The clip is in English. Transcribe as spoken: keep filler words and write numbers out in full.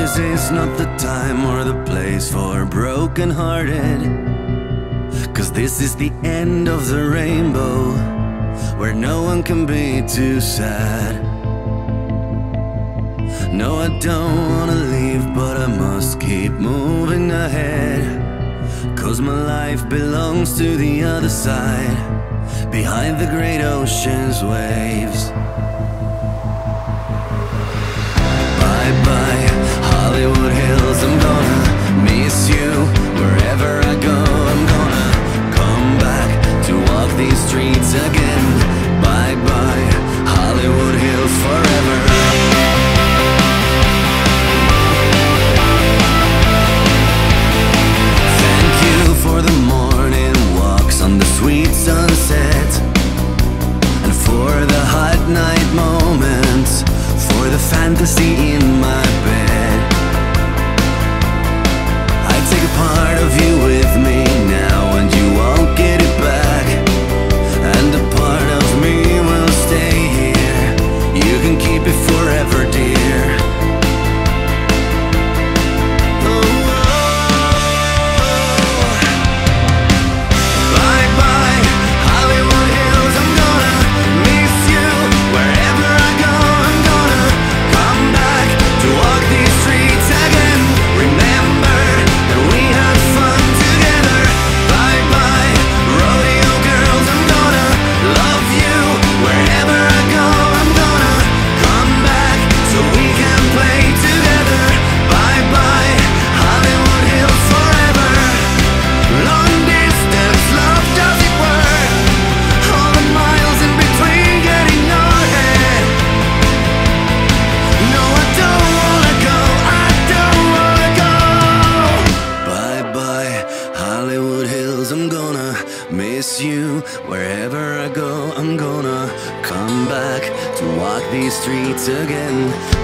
This is not the time or the place for broken-hearted, 'cause this is the end of the rainbow, where no one can be too sad. No, I don't wanna leave, but I must keep moving ahead, 'cause my life belongs to the other side, behind the great ocean's waves. Bye-bye, Hollywood Hills, I'm gonna miss you. Wherever I go, I'm gonna come back to walk these streets again. Bye-bye, Hollywood Hills, forever. Thank you for the morning walks on the sweet sunset, and for the hot night moments, for the fantasy in my bed. I take a part of you with me now, and you won't get it back, and a part of me will stay here. You can keep it forever, dear. I'm gonna miss you. Wherever I go, I'm gonna come back to walk these streets again.